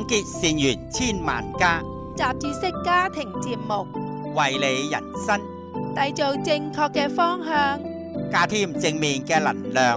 廣結善緣千萬家， 雜誌式家庭節目， 為你人生締造正確嘅方向， 加添正面嘅能量。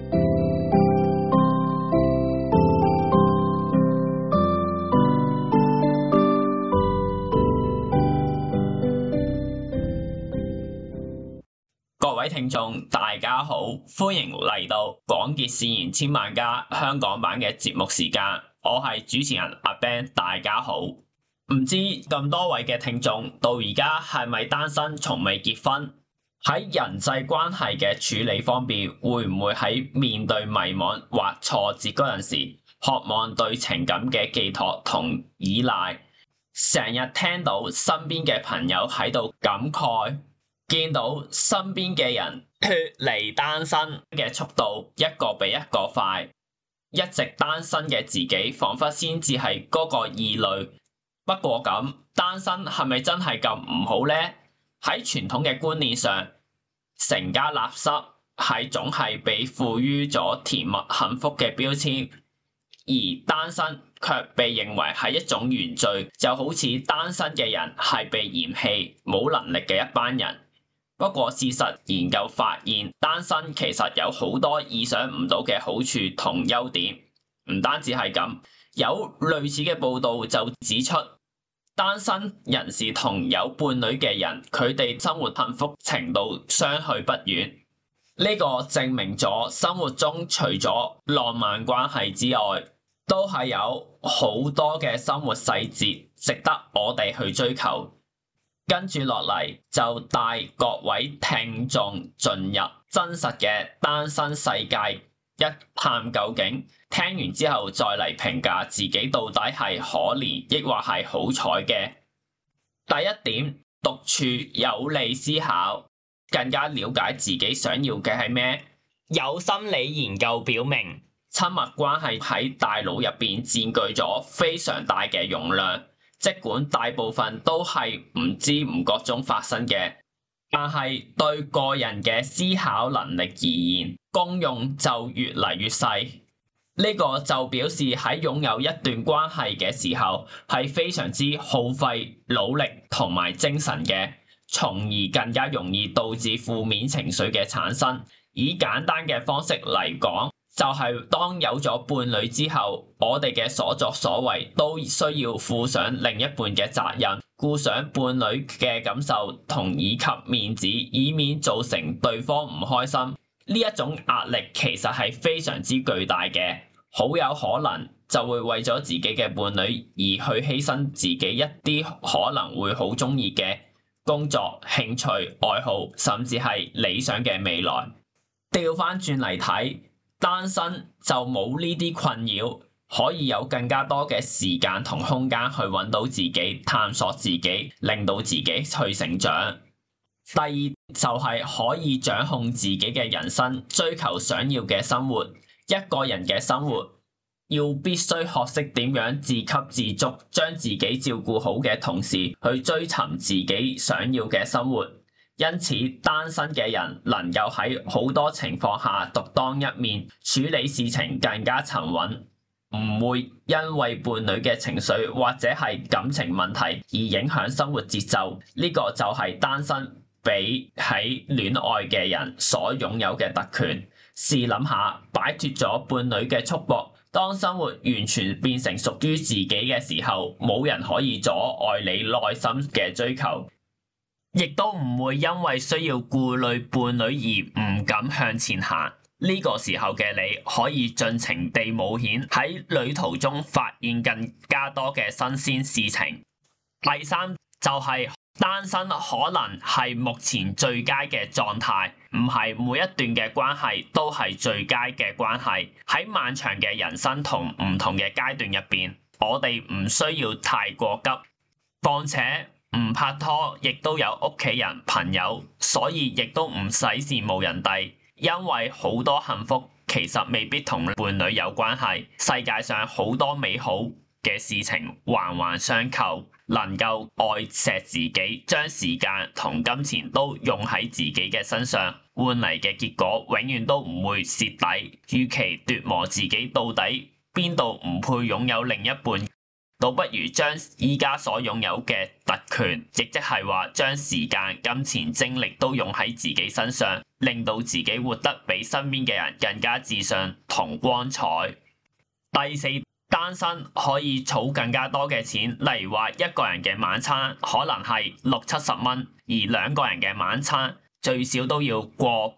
各位聽眾大家好，歡迎嚟到廣結善緣千萬家香港版嘅節目時間，我係主持人阿 Ben， 大家好。唔知咁多位嘅聽眾到而家係咪單身，從未結婚？喺人際關係嘅處理方面，會唔會喺面對迷茫或挫折嗰陣時，渴望對情感嘅寄託同依賴？成日聽到身邊嘅朋友喺度感慨，見到身邊嘅人脫離單身嘅速度一個比一個快，一直單身嘅自己彷彿先至係嗰個異類。不過咁，單身係咪真係咁唔好呢？喺傳統嘅觀念上，成家立室總係被賦予咗甜蜜幸福嘅標籤，而單身卻被認為係一種原罪，就好似單身嘅人係被嫌棄冇能力嘅一班人。不過事實研究發現，單身其實有好多意想唔到嘅好處同優點。唔單止係咁，有類似嘅報道就指出，單身人士同有伴侶嘅人，佢哋生活幸福程度相去不遠。呢個證明咗生活中除咗浪漫關係之外，都係有好多嘅生活細節值得我哋去追求。跟住落嚟就帶各位聽眾進入真實嘅單身世界，一探究竟。聽完之後再嚟評價自己到底係可憐抑或係好彩嘅。第一點，獨處有利思考，更加了解自己想要嘅係咩。有心理研究表明，親密關係喺大腦入邊佔據咗非常大嘅容量。儘管大部分都係唔知唔覺中發生嘅，但係對個人嘅思考能力而言，功用就越嚟越細。呢個就表示喺擁有一段關係嘅時候，係非常之耗費努力同埋精神嘅，從而更加容易導致負面情緒嘅產生。以簡單嘅方式嚟講，就係當有咗伴侶之後，我哋嘅所作所為都需要負上另一半嘅責任，顧上伴侶嘅感受同以及面子，以免造成對方唔開心。呢一種壓力其實係非常之巨大嘅，好有可能就會為咗自己嘅伴侶而去犧牲自己一啲可能會好鍾意嘅工作、興趣、愛好，甚至係理想嘅未來。調返轉嚟睇，單身就冇呢啲困擾，可以有更加多嘅時間同空間去揾到自己、探索自己，令到自己去成長。第二就係可以掌控自己嘅人生，追求想要嘅生活。一個人嘅生活要必須學識點樣自給自足，將自己照顧好嘅同時，去追尋自己想要嘅生活。因此，單身嘅人能夠喺好多情況下獨當一面，處理事情更加沉穩，唔會因為伴侶嘅情緒或者係感情問題而影響生活節奏。呢個就係單身比喺戀愛嘅人所擁有嘅特權。試諗下，擺脫咗伴侶嘅束縛，當生活完全變成屬於自己嘅時候，冇人可以阻礙你內心嘅追求，亦都唔會因為需要顧慮伴侶而唔敢向前行。呢個時候嘅你可以盡情地冒險，喺旅途中發現更加多嘅新鮮事情。第三就係單身可能係目前最佳嘅狀態，唔係每一段嘅關係都係最佳嘅關係。喺漫長嘅人生同唔同嘅階段入邊，我哋唔需要太過急，況且唔拍拖亦都有屋企人朋友，所以亦都唔使羨慕人哋，因為好多幸福其實未必同伴侶有關係。世界上好多美好嘅事情環環相扣，能夠愛錫自己，將時間同金錢都用喺自己嘅身上，換嚟嘅結果永遠都唔會蝕底。與其奪磨自己到底邊度唔配擁有另一半， 倒不如將依家所擁有嘅特權，亦即係話將時間、金錢、精力都用喺自己身上，令到自己活得比身邊嘅人更加自信同光彩。第四，單身可以儲更加多嘅錢，例如話一個人嘅晚餐可能係60-70蚊，而兩個人嘅晚餐最少都要過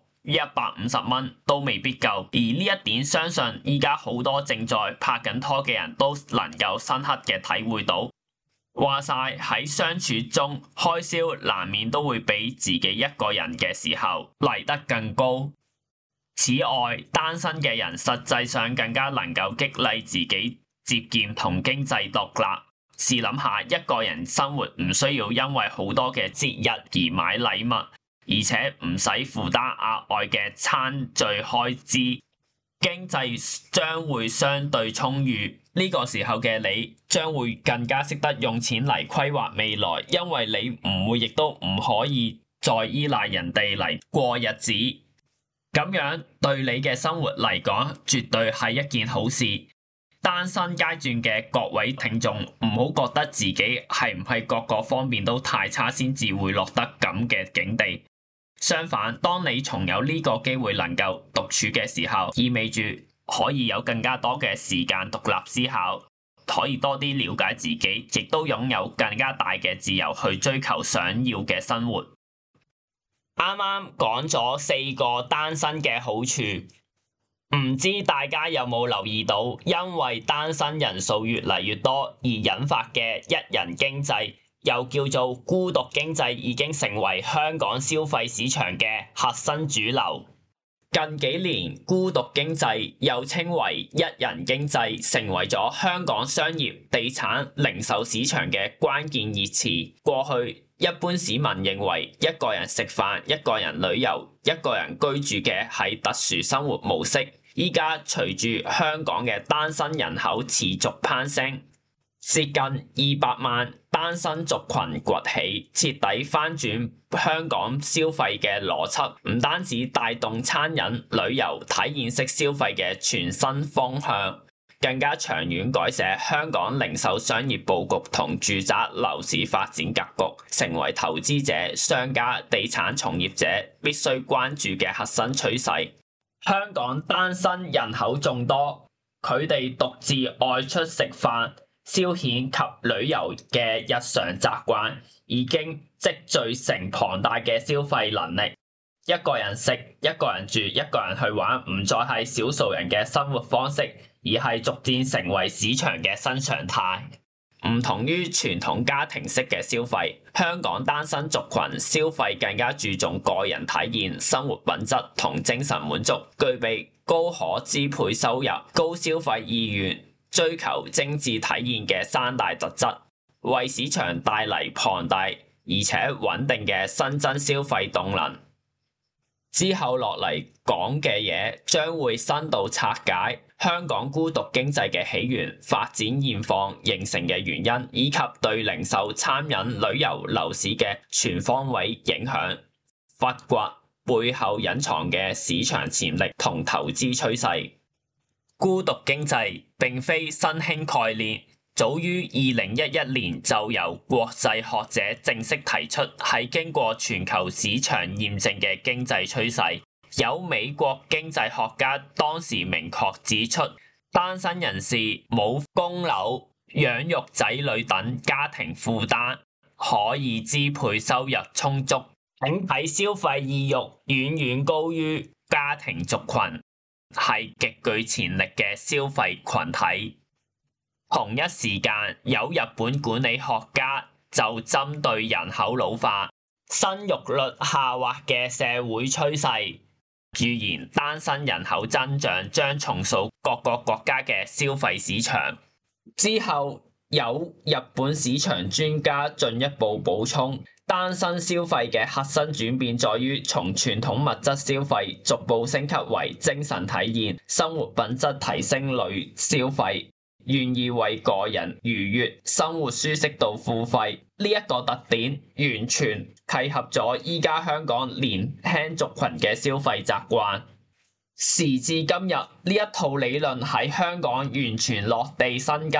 150蚊，都未必夠。而呢一點相信依家好多正在拍緊拖嘅人都能夠深刻嘅體會到。話晒喺相處中，開銷難免都會比自己一個人嘅時候嚟得更高。此外，單身嘅人實際上更加能夠激勵自己節儉同經濟獨立。試諗下，一個人生活唔需要因為好多嘅節日而買禮物，而且唔使負擔額外嘅餐聚開支，經濟將會相對充裕。呢個時候嘅你將會更加識得用錢嚟規劃未來，因為你唔會亦都唔可以再依賴人哋嚟過日子。咁樣對你嘅生活嚟講，絕對係一件好事。單身階段嘅各位聽眾，唔好覺得自己係唔係各個方面都太差先至會落得咁嘅境地。相反，當你重有呢個機會能夠獨處嘅時候，意味住可以有更加多嘅時間獨立思考，可以多啲了解自己，亦都擁有更加大嘅自由去追求想要嘅生活。啱啱講咗4個單身嘅好處，唔知大家有冇留意到，因為單身人數越嚟越多而引發嘅一人經濟，又叫做孤獨經濟，已經成為香港消費市場嘅核心主流。近幾年，孤獨經濟又稱為一人經濟，成為咗香港商業、地產、零售市場嘅關鍵熱詞。過去一般市民認為一個人食飯、一個人旅遊、一個人居住嘅係特殊生活模式。依家隨住香港嘅單身人口持續攀升，接近200萬單身族群崛起，徹底翻轉香港消費嘅邏輯，唔單止帶動餐飲、旅遊、體驗式消費嘅全新方向，更加長遠改寫香港零售商業佈局同住宅樓市發展格局，成為投資者、商家、地產從業者必須關注嘅核心趨勢。香港單身人口眾多，佢哋獨自外出食飯、消遣及旅遊嘅日常習慣已經積聚成龐大嘅消費能力。一個人食、一個人住、一個人去玩，唔再係少數人嘅生活方式，而係逐漸成為市場嘅新常態。唔同於傳統家庭式嘅消費，香港單身族群消費更加注重個人體驗、生活品質同精神滿足，具備高可支配收入、高消費意願、追求精緻體驗嘅3大特質，為市場帶嚟龐大而且穩定嘅新增消費動能。之後落嚟講嘅嘢將會深度拆解香港孤獨經濟嘅起源、發展現況、形成嘅原因，以及對零售、餐飲、旅遊、樓市嘅全方位影響，發掘背後隱藏嘅市場潛力同投資趨勢。孤獨經濟並非新興概念，早於2011年就由國際學者正式提出，係經過全球市場驗證嘅經濟趨勢。有美國經濟學家當時明確指出，單身人士冇供樓、養育仔女等家庭負擔，可以支配收入充足，整體消費意欲遠遠高於家庭族群，係極具潛力嘅消費群體。同一時間，有日本管理學家就針對人口老化、生育率下滑嘅社會趨勢，預言單身人口增長將重塑各個國家嘅消費市場。之後有日本市場專家進一步補充，單身消費嘅核心轉變在於從傳統物質消費逐步升級為精神體驗、生活品質提升類消費，願意為個人愉悅生活舒適度付費。呢一個特點完全契合咗依家香港年輕族群嘅消費習慣。時至今日，呢一套理論喺香港完全落地生根，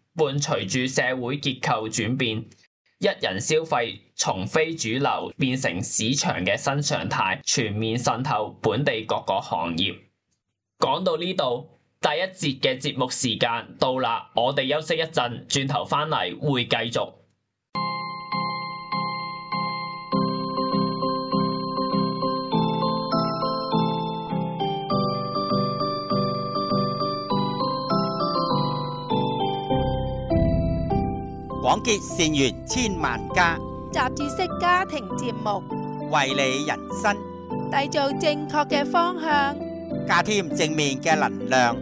伴隨住社會結構轉變，一人消費從非主流變成市場嘅新常態，全面滲透本地各個行業。講到呢度，第一節嘅節目時間到啦，我哋休息一陣，轉頭返嚟會繼續。 廣結善緣千萬家， 雜誌式家庭節目， 為你人生締造正確嘅方向， 加添正面嘅能量。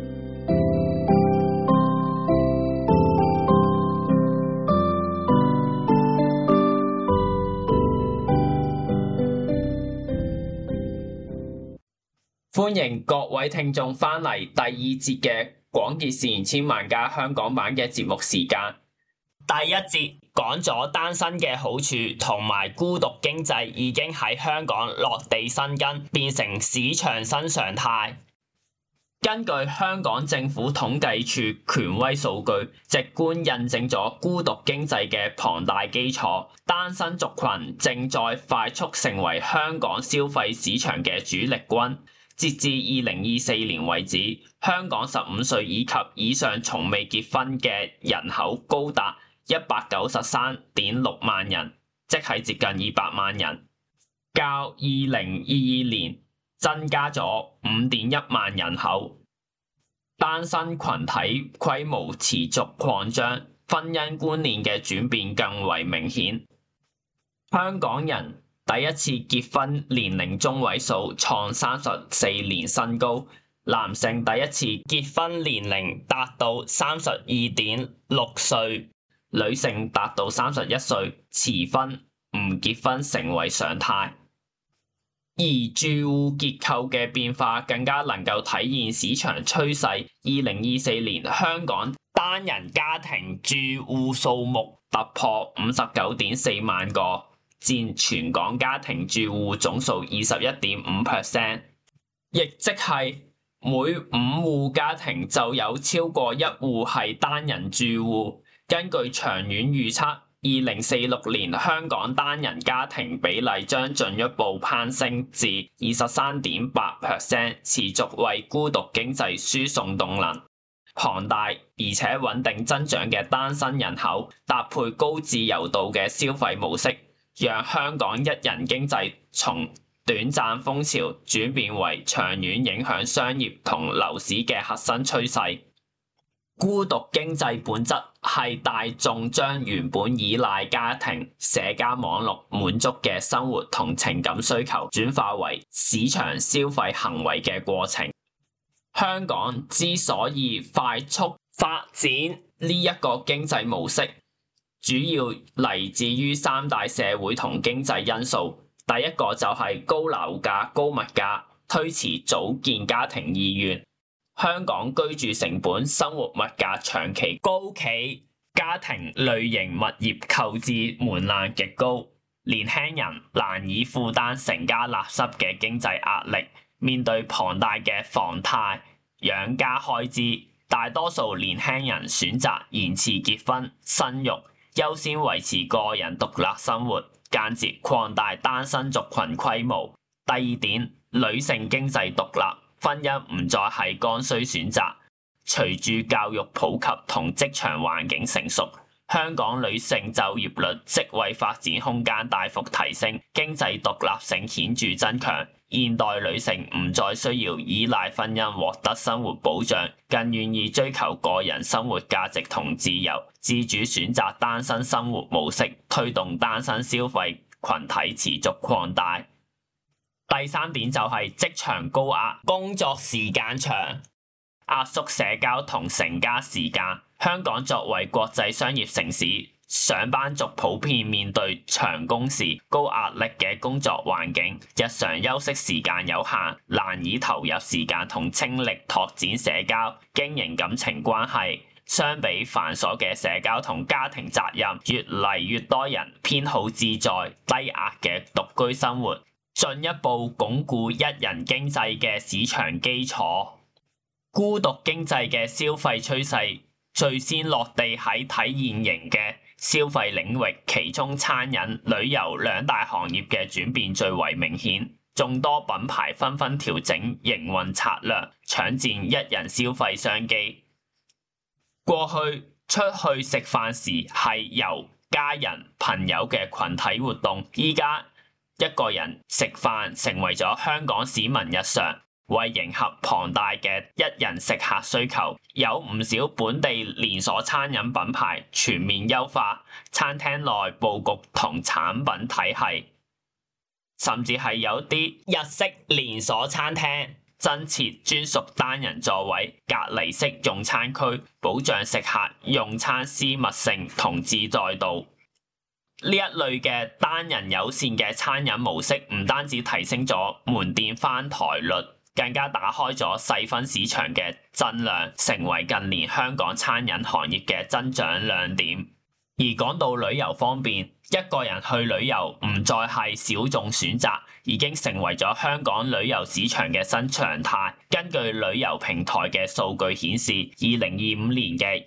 歡迎各位聽眾返嚟第二節嘅廣結善緣千萬家香港版嘅節目時間。第一節講咗單身嘅好處，同埋孤獨經濟已經喺香港落地生根，變成市場新常態。根據香港政府統計處權威數據，直觀印證咗孤獨經濟嘅龐大基礎，單身族群正在快速成為香港消費市場嘅主力軍。截至2024年為止，香港15歲以及以上從未結婚嘅人口高達193.6萬人，即係接近200萬人，較2022年增加咗5.1萬人口。單身群體規模持續擴張，婚姻觀念嘅轉變更為明顯。香港人第一次結婚年齡中位數創34年新高，男性第一次結婚年齡達到32.6歲，女性達到31歲，遲婚唔結婚成為常態。而住戶結構嘅變化更加能夠體現市場趨勢。2024年香港單人家庭住戶數目突破59.4萬個，佔全港家庭住戶總數21.5%，亦即係每5戶家庭就有超過1戶係單人住戶。根據長遠預測，2046年香港單人家庭比例將進一步攀升至23.8%，持續為孤獨經濟輸送動能。龐大而且穩定增長嘅單身人口，搭配高自由度嘅消費模式，讓香港一人經濟從短暫風潮轉變為長遠影響商業同樓市嘅核心趨勢。孤獨經濟本質係大眾將原本依賴家庭、社交網絡滿足嘅生活同情感需求，轉化為市場消費行為嘅過程。香港之所以快速發展呢一個經濟模式，主要嚟自於3大社會同經濟因素。第一個就係高樓價、高物價，推遲組建家庭意願。香港居住成本、生活物價長期高企，家庭類型物業購置門檻極高，年輕人難以負擔成家立室嘅經濟壓力。面對龐大嘅房貸、養家開支，大多數年輕人選擇延遲結婚、生育，優先維持個人獨立生活，間接擴大單身族群規模。第二點，女性經濟獨立。婚姻唔再係剛需選擇，隨住教育普及同職場環境成熟，香港女性就業率、職位發展空間大幅提升，經濟獨立性顯著增強。現代女性唔再需要依賴婚姻獲得生活保障，更願意追求個人生活價值同自由，自主選擇單身生活模式，推動單身消費群體持續擴大。第三點就係職場高壓，工作時間長，壓縮社交同成家時間。香港作為國際商業城市，上班族普遍面對長工時、高壓力嘅工作環境，日常休息時間有限，難以投入時間同精力拓展社交、經營感情關係。相比繁瑣嘅社交同家庭責任，越嚟越多人偏好自在、低壓嘅獨居生活，進一步鞏固一人經濟嘅市場基礎。孤獨經濟嘅消費趨勢最先落地喺體驗型嘅消費領域，其中餐飲、旅遊兩大行業嘅轉變最為明顯。眾多品牌紛紛調整營運策略，搶佔一人消費商機。過去出去食飯時係由家人朋友嘅群體活動，依家一個人食飯成為咗香港市民日常。為迎合龐大嘅一人食客需求，有唔少本地連鎖餐飲品牌全面優化餐廳內佈局同產品體系，甚至係有啲日式連鎖餐廳增設專屬單人座位、隔離式用餐區，保障食客用餐私密性同自在度。呢一類嘅單人友善嘅餐飲模式，唔單止提升咗門店翻台率，更加打開咗細分市場嘅增量，成為近年香港餐飲行業嘅增長亮點。而講到旅遊方面，一個人去旅遊唔再係小眾選擇，已經成為咗香港旅遊市場嘅新常態。根據旅遊平台嘅數據顯示，2025年嘅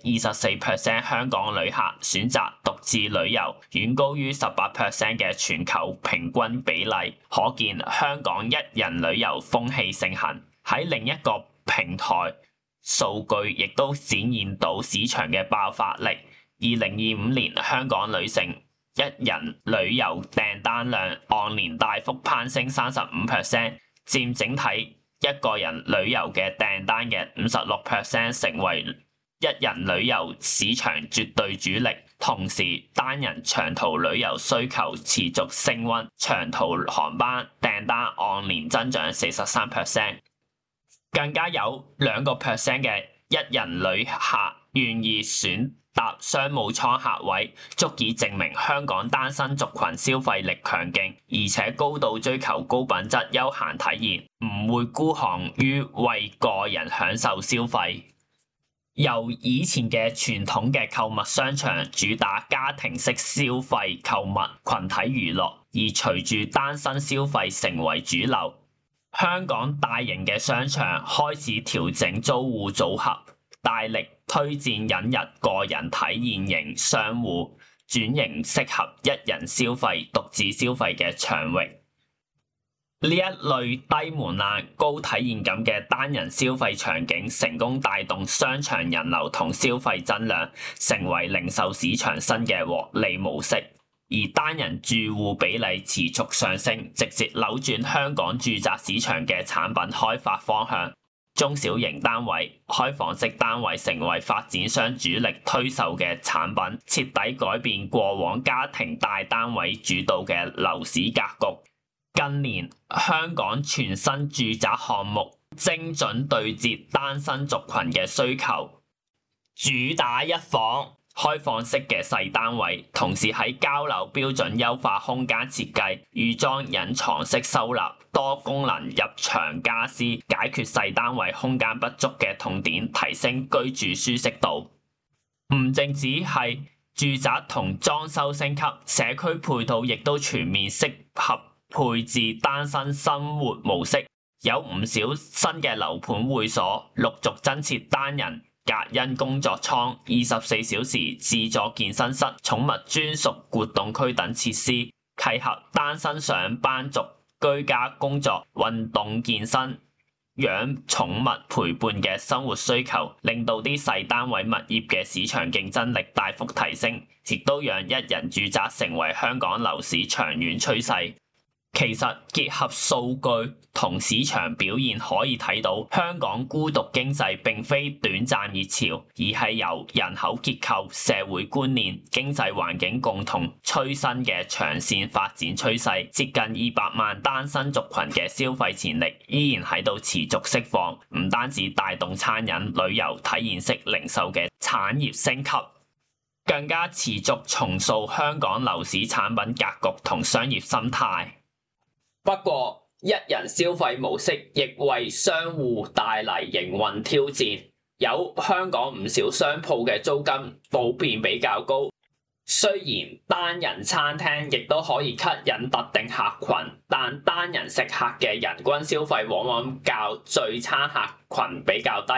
24% 香港旅客選擇獨自旅遊，遠高於18% 嘅全球平均比例，可見香港一人旅遊風氣盛行。喺另一個平台數據亦都展現到市場嘅爆發力。2025年香港女性一人旅遊訂單量按年大幅攀升35%，佔整體一個人旅遊嘅訂單嘅56%，成為一人旅遊市場絕對主力。同時，單人長途旅遊需求持續升溫，長途航班訂單按年增長43%，更加有2% 嘅一人旅客願意選搭商務艙客位，足以證明香港單身族群消費力強勁，而且高度追求高品質休閒體驗，唔會孤寒於為個人享受消費。由以前嘅傳統嘅購物商場主打家庭式消費購物、群體娛樂，而隨住單身消費成為主流，香港大型嘅商場開始調整租戶組合，大力推薦引入個人體驗型商戶，轉型適合一人消費、獨自消費嘅場域。呢一類低門檻、高體驗感嘅單人消費場景，成功帶動商場人流同消費增量，成為零售市場新嘅獲利模式。而單人住戶比例持續上升，直接扭轉香港住宅市場嘅產品開發方向。中小型單位、開放式單位成為發展商主力推售嘅產品，徹底改變過往家庭大單位主導嘅樓市格局。近年香港全新住宅項目精準對接單身族群嘅需求，主打一房開放式嘅細單位，同時喺交樓標準優化空間設計，預裝隱藏式收納、多功能入牆家私，解決細單位空間不足嘅痛點，提升居住舒適度。唔淨止係住宅同裝修升級，社區配套亦都全面適合配置單身生活模式，有唔少新嘅樓盤會所陸續增設單人隔音工作艙、24小時自助健身室、寵物專屬活動區等設施，契合單身上班族居家工作、運動健身、養寵物陪伴嘅生活需求，令到啲細單位物業嘅市場競爭力大幅提升，亦都讓一人住宅成為香港樓市長遠趨勢。其實結合數據同市場表現可以睇到，香港孤獨經濟並非短暫熱潮，而係由人口結構、社會觀念、經濟環境共同催生嘅長線發展趨勢。接近200萬單身族群嘅消費潛力依然喺度持續釋放，唔單止帶動餐飲、旅遊、體驗式零售嘅產業升級，更加持續重塑香港樓市產品格局同商業生態。不過，一人消費模式亦為商戶帶嚟營運挑戰。有香港唔少商鋪嘅租金普遍比較高，雖然單人餐廳亦都可以吸引特定客群，但單人食客嘅人均消費往往較聚餐客群比較低，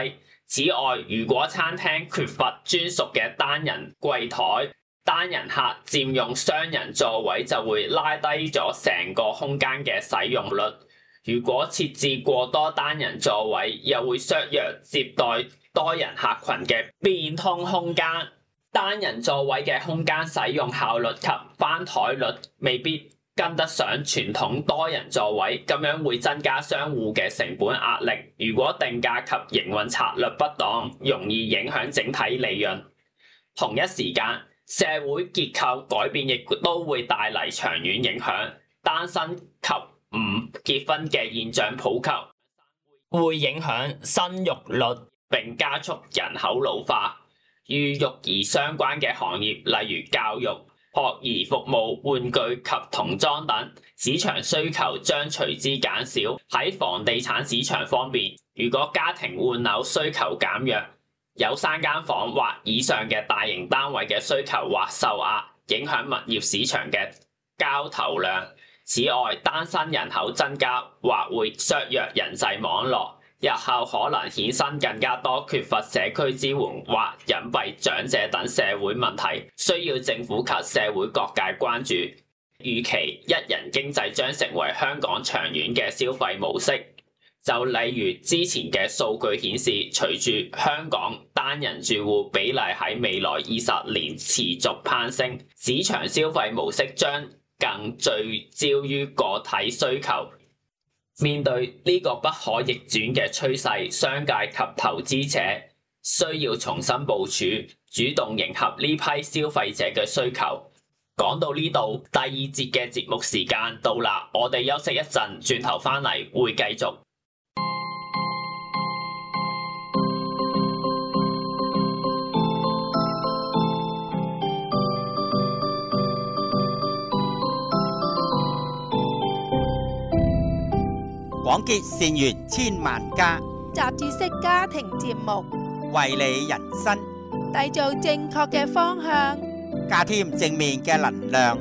此外，如果餐廳缺乏專屬嘅單人櫃台，單人客佔用雙人座位就會拉低咗成個空間嘅使用率。如果設置過多單人座位，又會削弱接待多人客群嘅變通空間。單人座位嘅空間使用效率及翻台率未必跟得上傳統多人座位，咁樣會增加商戶嘅成本壓力。如果定價及營運策略不當，容易影響整體利潤。同一時間，社會結構改變亦都會帶嚟長遠影響。單身及唔結婚嘅現象普及，會影響生育率並加速人口老化。與育兒相關嘅行業，例如教育、學兒服務、玩具及童裝等，市場需求將隨之減少。喺房地產市場方面，如果家庭換樓需求減弱，有3間房或以上嘅大型單位嘅需求或受壓，影響物業市場嘅交投量。此外，單身人口增加或會削弱人際網絡，日後可能衍生更加多缺乏社區支援或隱蔽長者等社會問題，需要政府及社會各界關注。預期一人經濟將成為香港長遠嘅消費模式。就例如之前嘅數據顯示，隨住香港單人住戶比例喺未來20年持續攀升，市場消費模式將更聚焦於個體需求。面對呢個不可逆轉嘅趨勢，商界及投資者需要重新部署，主動迎合呢批消費者嘅需求。講到呢度，第2節嘅節目時間到啦，我哋休息一陣，轉頭返嚟會繼續。 廣結善緣千萬家， 雜誌式家庭節目， 為你人生締造正確嘅方向， 加添正面嘅能量。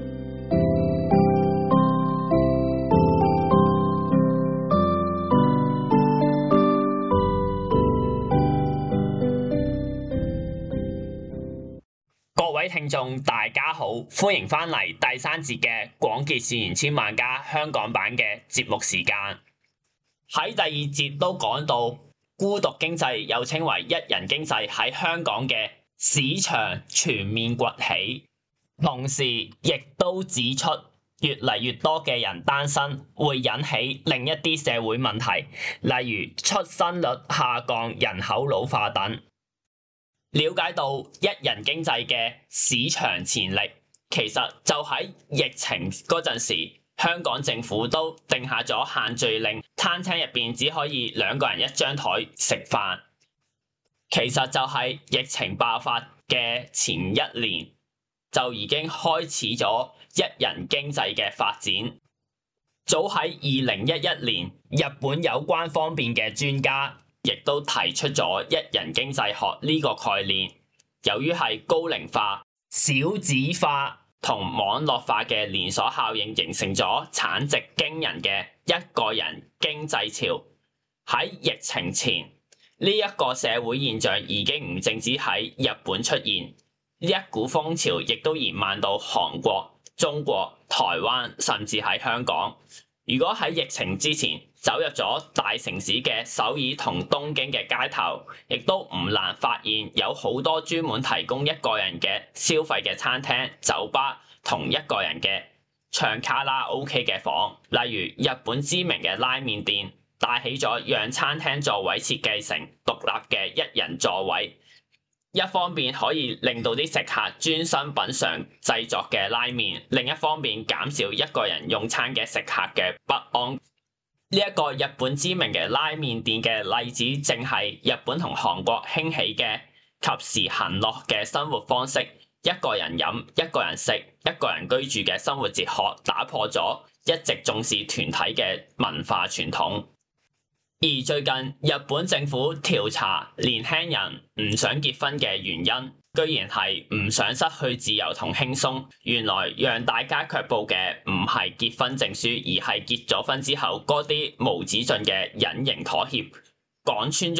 各位聽眾大家好，歡迎返嚟第3節嘅廣結善緣千萬家香港版嘅節目時間。喺第2節都講到，孤獨經濟又稱為一人經濟喺香港嘅市場全面崛起，同時亦都指出越嚟越多嘅人單身會引起另一啲社會問題，例如出生率下降、人口老化等。了解到一人經濟嘅市場潛力，其實就喺疫情嗰陣時，香港政府都定下咗限聚令，餐廳入邊只可以2個人一張台食飯。其實就係疫情爆發嘅前1年就已經開始咗一人經濟嘅發展。早喺2011年，日本有關方面嘅專家亦都提出咗一人經濟學呢個概念。由於係高齡化、少子化同網絡化嘅連鎖效應，形成咗產值驚人嘅一個人經濟潮。喺疫情前，呢一個社會現象已經唔淨止喺日本出現，呢一股風潮亦都延漫到韓國、中國、台灣，甚至喺香港。如果喺疫情之前走入咗大城市嘅首爾同東京嘅街頭，亦都唔難發現有好多專門提供一個人嘅消費嘅餐廳、酒吧同一個人嘅唱卡拉 OK 嘅房。例如日本知名嘅拉麵店帶起咗讓餐廳座位設計成獨立嘅一人座位，一方面可以令到啲食客專心品嘗製作嘅拉麵，另一方面減少一個人用餐嘅食客嘅不安。呢一個日本知名嘅拉麵店嘅例子，正係日本同韓國興起嘅及時行樂嘅生活方式，一個人飲、一個人食、一個人居住嘅生活哲學，打破咗一直重視團體嘅文化傳統。而最近日本政府調查年輕人唔想結婚嘅原因，居然係唔想失去自由同輕鬆。原來讓大家卻步嘅唔係結婚證書，而係結咗婚之後嗰啲無止盡嘅隱形妥協。講穿咗，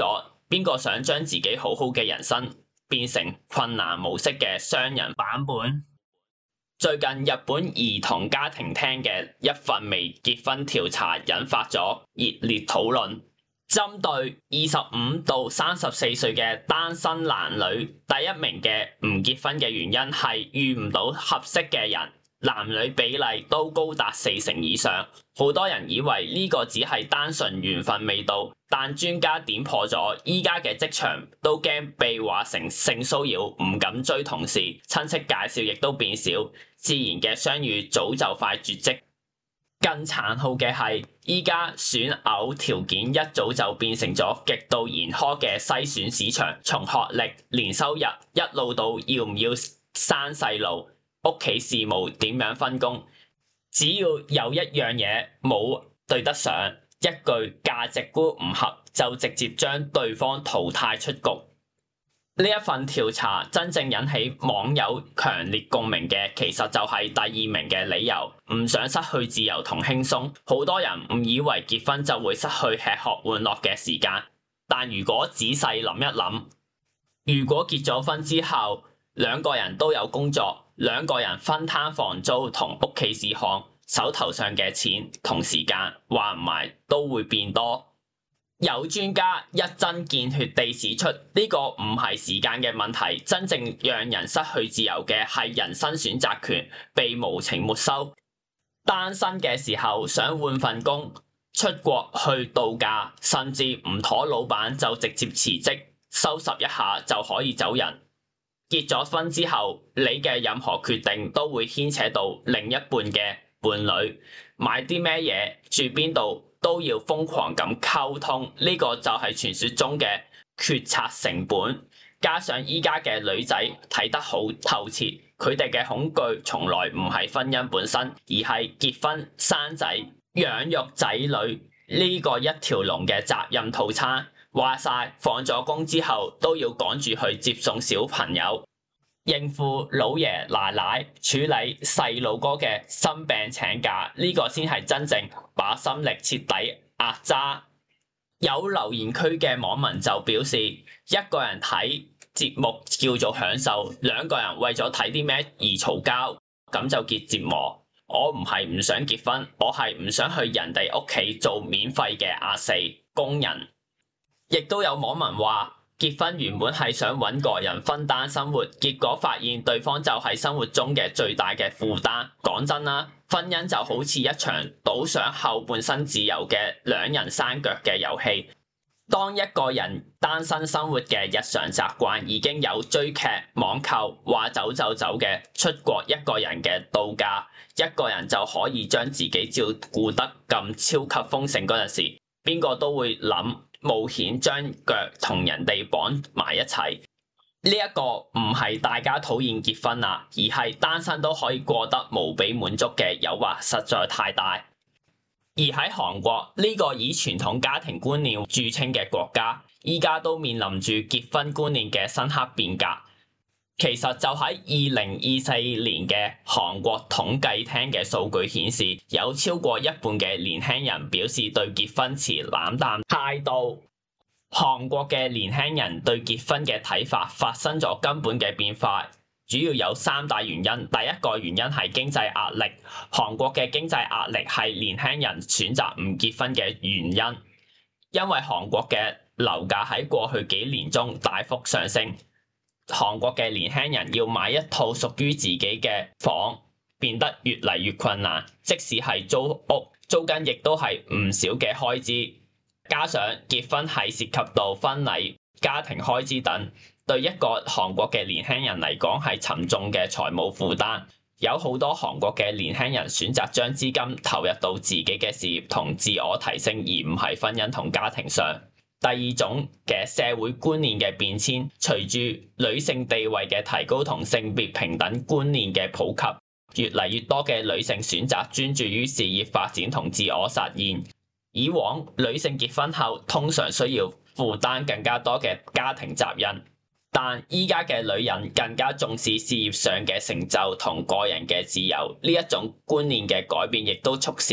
邊個想將自己好好嘅人生變成困難模式嘅雙人版本？最近日本兒童家庭廳嘅一份未結婚調查引發咗熱烈討論。針對25到34歲嘅單身男女，第一名嘅唔結婚嘅原因係遇唔到合適嘅人，男女比例都高達40%以上。好多人以為呢個只係單純緣分未到，但專家點破咗，依家嘅職場都驚被話成性騷擾，唔敢追同事，親戚介紹亦都變少，自然嘅相遇早就快絕跡。更殘酷嘅係，依家選偶條件一早就變成咗極度嚴苛嘅篩選市場，從學歷、年收入一路到要唔要生細路、屋企事務點樣分工，只要有一樣嘢冇對得上，一句價值觀唔合，就直接將對方淘汰出局。呢一份調查真正引起網友強烈共鳴嘅，其實就係第二名嘅理由，唔想失去自由同輕鬆。好多人誤以為結婚就會失去吃喝玩樂嘅時間，但如果仔細諗一諗，如果結咗婚之後，兩個人都有工作，兩個人分攤房租同屋企事項，手頭上嘅錢同時間話唔埋都會變多。有專家一針見血地指出，呢個唔係時間嘅問題，真正讓人失去自由嘅係人生選擇權被無情沒收。單身嘅時候想換份工、出國去度假，甚至唔妥老闆就直接辭職，收拾一下就可以走人。結咗婚之後，你嘅任何決定都會牽扯到另一半嘅伴侶，買啲咩嘢、住邊度，都要瘋狂咁溝通，呢個就係傳說中嘅決策成本。加上依家嘅女仔睇得好透徹，佢哋嘅恐懼從來唔係婚姻本身，而係結婚、生仔、養育仔女呢個一條龍嘅責任套餐。話晒放咗工之後都要趕住去接送小朋友，應付老爺奶奶，處理細路哥嘅生病請假，呢個先係真正把心力徹底壓榨。有留言區嘅網民就表示，一個人睇節目叫做享受，兩個人為咗睇啲咩而嘈交，咁就叫折磨。我唔係唔想結婚，我係唔想去人哋屋企做免費嘅阿四工人。亦都有網民話，結婚原本係想揾個人分擔生活，結果發現對方就係生活中嘅最大嘅負擔。講真啦，婚姻就好似一場賭上後半生自由嘅兩人生腳嘅遊戲。當一個人單身生活嘅日常習慣已經有追劇、網購、話走就走嘅出國一個人嘅度假，一個人就可以將自己照顧得咁超級豐盛嗰陣時，邊個都會諗冒險將腳同人哋綁埋一齊。呢一個唔係大家討厭結婚啦，而係單身都可以過得無比滿足嘅誘惑實在太大。而喺韓國呢個以傳統家庭觀念著稱嘅國家，依家都面臨住結婚觀念嘅深刻變革。其實就喺2024年嘅韓國統計廳嘅數據顯示，有超過一半嘅年輕人表示對結婚持冷淡態度。韓國嘅年輕人對結婚嘅睇法發生咗根本嘅變化，主要有三大原因。第一個原因係經濟壓力，韓國嘅經濟壓力係年輕人選擇唔結婚嘅原因，因為韓國嘅樓價喺過去幾年中大幅上升。韓國嘅年輕人要買一套屬於自己嘅房變得越嚟越困難，即使係租屋，租金亦都係唔少嘅開支。加上結婚係涉及到婚禮、家庭開支等，對一個韓國嘅年輕人嚟講係沉重嘅財務負擔。有好多韓國嘅年輕人選擇將資金投入到自己嘅事業同自我提升，而唔係婚姻同家庭上。第二種嘅社會觀念嘅變遷，隨住女性地位嘅提高同性別平等觀念嘅普及，越嚟越多嘅女性選擇專注於事業發展同自我實現。以往女性結婚後通常需要負擔更加多嘅家庭責任，但依家嘅女人更加重視事業上嘅成就同個人嘅自由。呢一種觀念嘅改變，亦都促使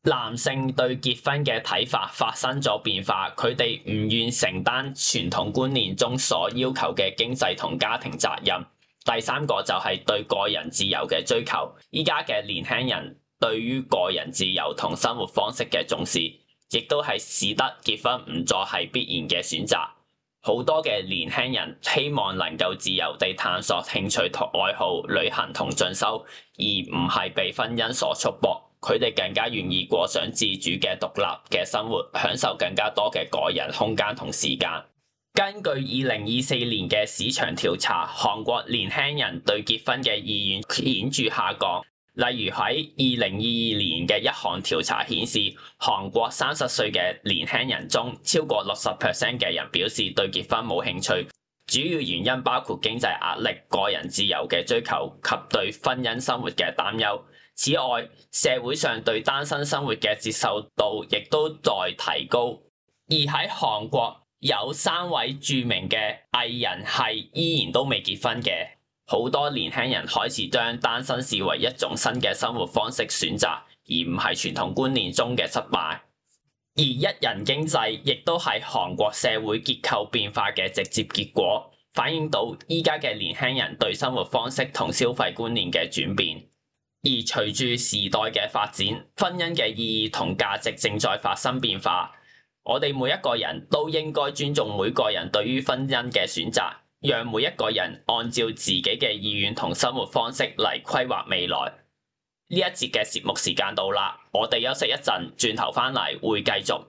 男性對結婚嘅睇法發生咗變化，佢哋唔願承擔傳統觀念中所要求嘅經濟同家庭責任。第三個就係對個人自由嘅追求。依家嘅年輕人對於個人自由同生活方式嘅重視，亦都係使得結婚唔再係必然嘅選擇。好多嘅年輕人希望能夠自由地探索興趣同愛好、旅行同進修，而唔係被婚姻所束縛。佢哋更加願意過上自主嘅獨立嘅生活，享受更加多嘅個人空間同時間。根據2024年嘅市場調查，韓國年輕人對結婚嘅意願顯著下降。例如喺2022年嘅一項調查顯示，韓國30歲嘅年輕人中，超過60% 嘅人表示對結婚冇興趣。主要原因包括經濟壓力、個人自由嘅追求及對婚姻生活嘅擔憂。此外，社會上對單身生活嘅接受度亦都在提高。而喺韓國有3位著名嘅藝人係依然都未結婚嘅。好多年輕人開始將單身視為一種新嘅生活方式選擇，而唔係傳統觀念中嘅失敗。而一人經濟亦都係韓國社會結構變化嘅直接結果，反映到依家嘅年輕人對生活方式同消費觀念嘅轉變。而隨住時代嘅發展，婚姻嘅意義同價值正在發生變化。我哋每一個人都應該尊重每個人對於婚姻嘅選擇，讓每一個人按照自己嘅意願同生活方式嚟規劃未來。呢一節嘅節目時間到啦，我哋休息一陣，轉頭返嚟會繼續。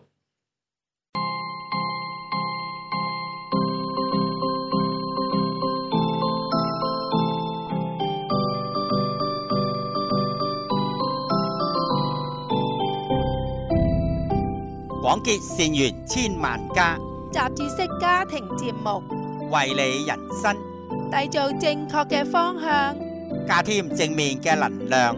廣結善緣千萬家， 雜誌式家庭節目， 為你人生締造正確嘅方向， 加添正面嘅能量。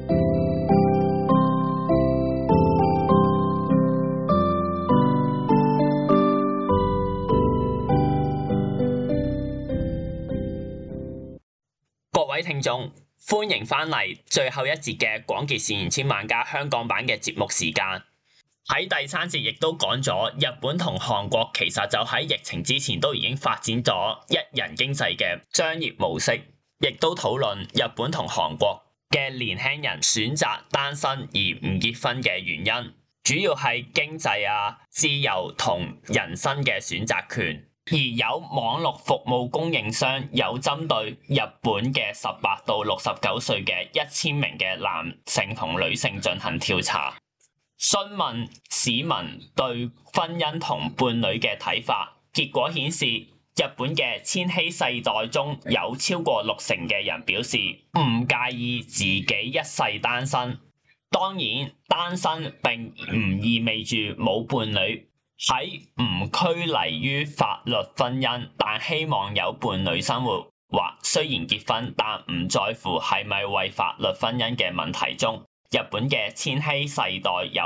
各位聽眾，歡迎返嚟最後一節嘅廣結善緣千萬家香港版嘅節目時間。喺第3節亦都講咗，日本同韓國其實就喺疫情之前都已經發展咗一人經濟嘅商業模式，亦都討論日本同韓國嘅年輕人選擇單身而唔結婚嘅原因，主要係經濟啊、自由同人生嘅選擇權。而有網絡服務供應商有針對日本嘅18到69歲嘅1000名嘅男性同女性進行調查，詢問市民對婚姻同伴侶嘅睇法，結果顯示日本嘅千禧世代中有超過60%嘅人表示唔介意自己一世單身。當然，單身並唔意味住冇伴侶，喺唔拘泥於法律婚姻，但希望有伴侶生活，或雖然結婚但唔在乎係咪為法律婚姻嘅問題中。日本嘅千禧世代有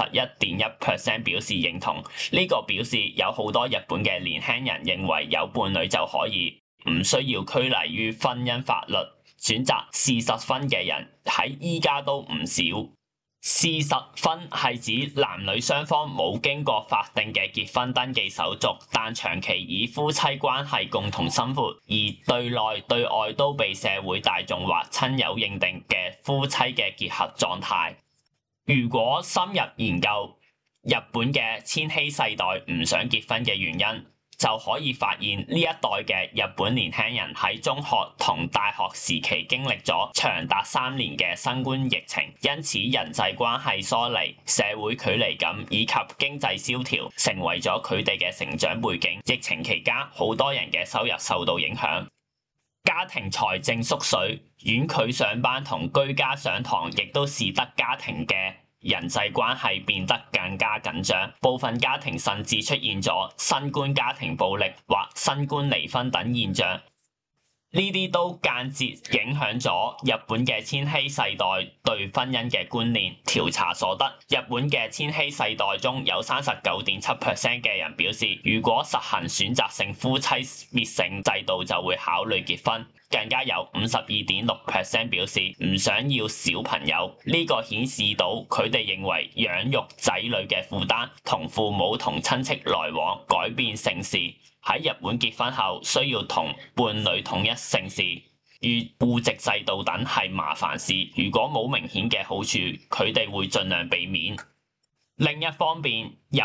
51.1% 表示認同，呢個表示有好多日本嘅年輕人認為有伴侶就可以，唔需要拘泥於婚姻法律，選擇事實婚嘅人喺依家都唔少。事實婚係指男女雙方冇經過法定嘅結婚登記手續，但長期以夫妻關係共同生活，而對內對外都被社會大眾或親友認定嘅夫妻嘅結合狀態。如果深入研究日本嘅千禧世代唔想結婚嘅原因，就可以發現呢一代嘅日本年輕人喺中學同大學時期經歷咗長達3年嘅新冠疫情，因此人際關係疏離、社會距離感以及經濟蕭條成為咗佢哋嘅成長背景。疫情期間，好多人嘅收入受到影響，家庭財政縮水，遠距上班同居家上堂亦都使得家庭嘅人際關係變得更加緊張，部分家庭甚至出現咗新冠家庭暴力或新冠離婚等現象。呢啲都間接影響咗日本嘅千禧世代對婚姻嘅觀念。調查所得，日本嘅千禧世代中有39.7% 嘅人表示，如果實行選擇性夫妻滅姓制度就會考慮結婚。 更加有52.6% 表示唔想要小朋友。呢個顯示到佢哋認為養育仔女嘅負擔同父母同親戚來往、改變姓氏，喺日本結婚後需要同伴侶統一姓氏與戶籍制度等係麻煩事。如果冇明顯嘅好處，佢哋會盡量避免。另一方面，有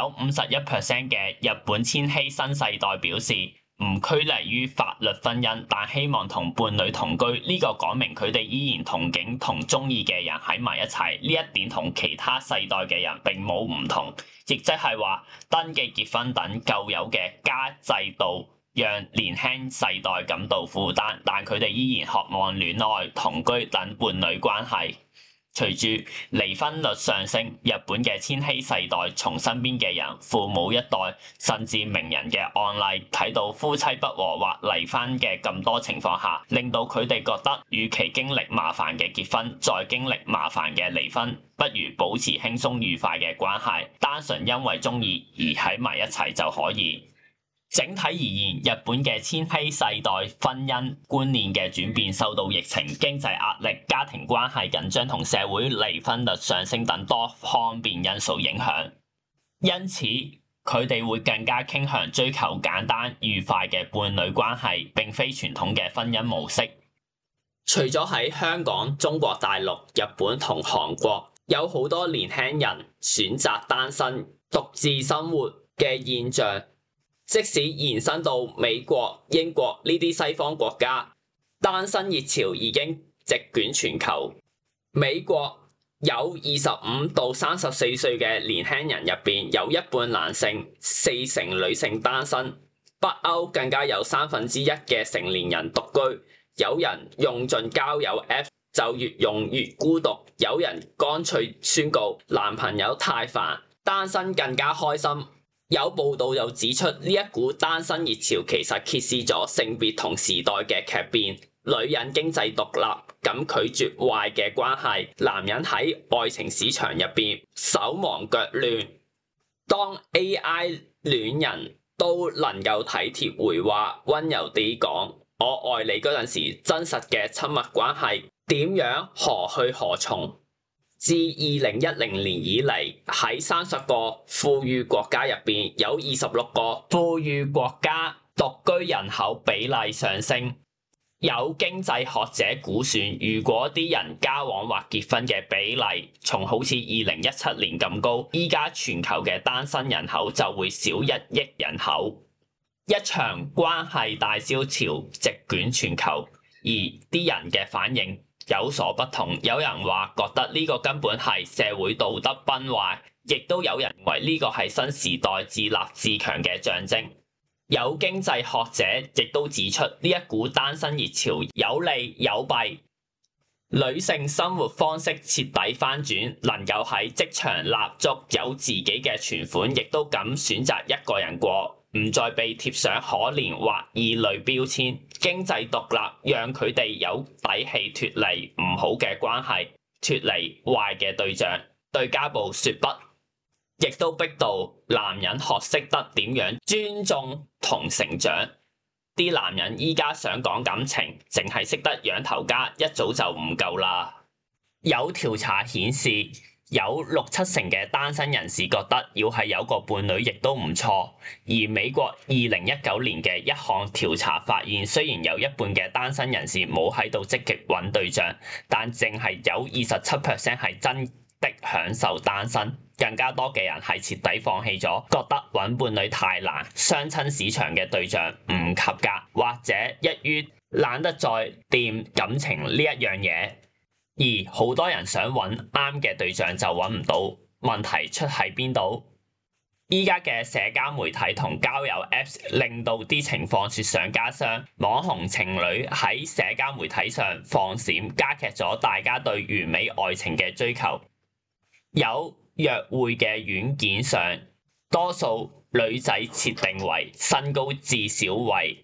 51% 嘅日本千禧新世代表示唔拘泥於法律婚姻，但希望同伴侶同居。呢個講明佢哋依然憧憬同中意嘅人喺埋一齊。呢一點同其他世代嘅人並冇唔同，亦即係話登記結婚等舊有嘅家制度讓年輕世代感到負擔，但佢哋依然渴望戀愛、同居等伴侶關係。隨住離婚率上升，日本嘅千禧世代從身邊嘅人、父母一代甚至名人嘅案例睇到夫妻不和或離婚嘅咁多情況下，令到佢哋覺得與其經歷麻煩嘅結婚，再經歷麻煩嘅離婚，不如保持輕鬆愉快嘅關係，單純因為鍾意而喺埋一齊就可以。整體而言，日本嘅千禧世代婚姻觀念嘅轉變受到疫情、經濟壓力、家庭關係緊張同社會離婚率上升等多方面因素影響，因此佢哋會更加傾向追求簡單愉快嘅伴侶關係，並非傳統嘅婚姻模式。除咗喺香港、中國大陸、日本同韓國，有好多年輕人選擇單身、獨自生活嘅現象。即使延伸到美國、英國呢啲西方國家，單身熱潮已經席捲全球。美國有25到34歲嘅年輕人入邊，有一半男性、40%女性單身。北歐更加有1/3嘅成年人獨居。有人用盡交友 App 就越用越孤獨，有人乾脆宣告男朋友太煩，單身更加開心。有報道又指出，呢一股單身熱潮其實揭示咗性別同時代嘅劇變。女人經濟獨立，咁拒絕壞嘅關係；男人喺愛情市場入邊手忙腳亂。當 AI 戀人都能夠體貼回話、溫柔地講我愛你嗰陣時，真實嘅親密關係點樣何去何從？自2010年以嚟，喺30個富裕國家入邊，有26個富裕國家獨居人口比例上升。有經濟學者估算，如果啲人交往或結婚嘅比例從好似2017年咁高，依家全球嘅單身人口就會少1億人口。一場關係大蕭條席捲全球，而啲人嘅反應有所不同，有人話覺得呢個根本係社會道德崩壞，亦都有人認為呢個係新時代自立自強嘅象徵。有經濟學者亦都指出，呢一股單身熱潮有利有弊。女性生活方式徹底翻轉，能夠喺職場立足，有自己嘅存款，亦都敢選擇一個人過，唔再被貼上可憐或異類標籤。經濟獨立讓佢哋有底氣脫離唔好嘅關係，脫離壞嘅對象，對家暴說不，亦都逼到男人學識得點樣尊重同成長。啲男人依家想講感情，淨係識得養頭家，一早就唔夠啦。有調查顯示，有6-7成嘅單身人士覺得要係有個伴侶亦都唔錯。而美國2019年嘅一項調查發現，雖然有一半嘅單身人士冇喺度積極揾對象，但淨係有27% 係真的享受單身。更加多嘅人係徹底放棄咗，覺得揾伴侶太難，相親市場嘅對象唔及格，或者一於懶得再掂感情呢一樣嘢。而好多人想揾啱嘅對象就揾唔到，問題出喺邊度？依家嘅社交媒體同交友 Apps 令到啲情況雪上加霜，網紅情侶喺社交媒體上放閃，加劇咗大家對完美愛情嘅追求。有約會嘅軟件上，多數女仔設定為身高至少為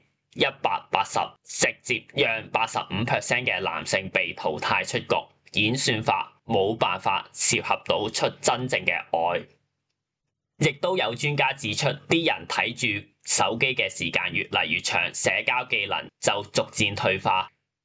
180，直接讓85% 嘅男性被淘汰出局。演算法冇辦法撮合到出真正嘅愛。亦都有專家指出，啲人睇住手機嘅時間越嚟越長，社交技能就逐漸退化。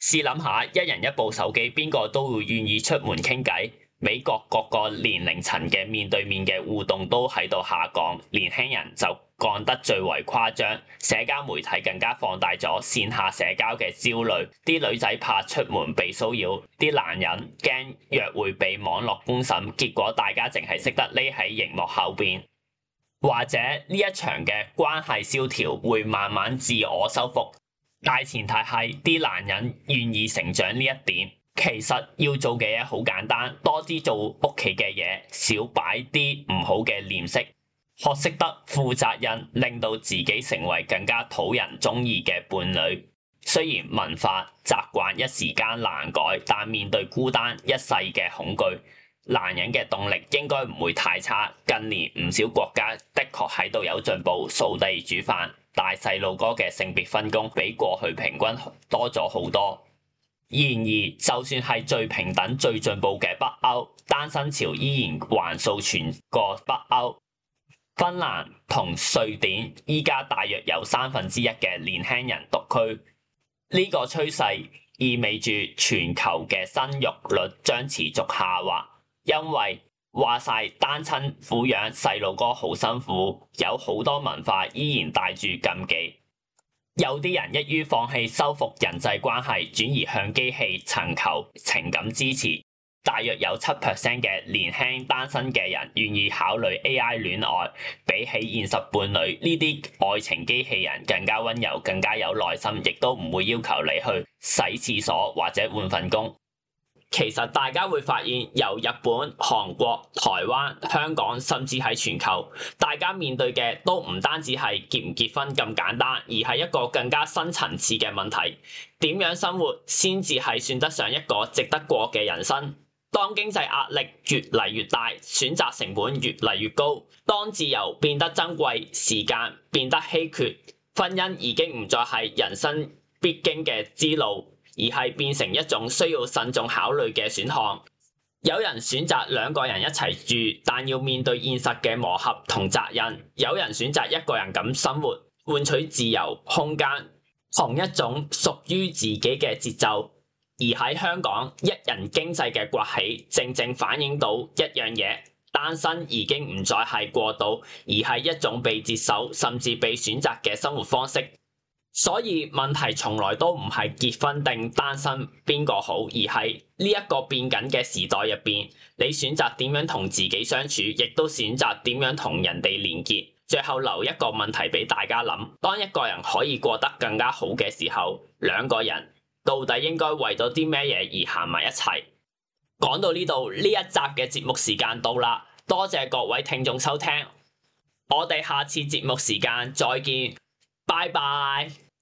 試諗下，一人一部手機，邊個都會願意出門傾偈。美國各個年齡層嘅面對面嘅互動都喺度下降，年輕人就降得最為誇張。社交媒體更加放大咗線下社交嘅焦慮，啲女仔怕出門被騷擾，啲男人驚約會被網絡公審，結果大家淨係識得匿喺熒幕後邊。或者呢一場嘅關係蕭條會慢慢自我修復，大前提係啲男人願意成長呢一點。其實要做嘅嘢好簡單，多啲做屋企嘅嘢，少擺啲唔好嘅臉色，學識得負責任，令到自己成為更加討人中意嘅伴侶。雖然文化習慣一時間難改，但面對孤單一世嘅恐懼，男人嘅動力應該唔會太差。近年唔少國家的確喺度有進步，掃地煮飯，帶細路哥嘅性別分工比過去平均多咗好多。然而，就算係最平等、最進步嘅北歐，單身潮依然橫掃全個北歐。芬蘭同瑞典依家大約有1/3嘅年輕人獨居，呢個趨勢意味住全球嘅生育率將持續下滑，因為話晒單親撫養細路哥好辛苦，有好多文化依然帶住禁忌。有啲人一於放棄修復人際關係，轉移向機器尋求情感支持。大約有7% 嘅年輕單身嘅人願意考慮 AI 戀愛，比起現實伴侶，呢啲愛情機器人更加溫柔，更加有耐心，亦都唔會要求你去洗廁所或者換份工。其實大家會發現，由日本、韓國、台灣、香港，甚至係全球，大家面對嘅都唔單止係結唔結婚咁簡單，而係一個更加深層次嘅問題。點樣生活先至係算得上一個值得過嘅人生？當經濟壓力越嚟越大，選擇成本越嚟越高，當自由變得珍貴，時間變得稀缺，婚姻已經唔再係人生必經嘅之路，而係變成一種需要慎重考慮嘅選項。有人選擇2個人一齊住，但要面對現實嘅磨合同責任；有人選擇一個人咁生活，換取自由空間，同一種屬於自己嘅節奏。而喺香港，一人經濟嘅崛起，正正反映到一樣嘢：單身已經唔再係過渡，而係一種被接受甚至被選擇嘅生活方式。所以問題從來都唔係結婚定單身邊個好，而係呢一個變緊嘅時代入邊，你選擇點樣同自己相處，亦都選擇點樣同人哋連結。最後留一個問題俾大家諗：當一個人可以過得更加好嘅時候，2個人到底應該為咗啲咩嘢而行埋一齊？講到呢度，呢一集嘅節目時間到啦，多謝各位聽眾收聽，我哋下次節目時間再見，拜拜。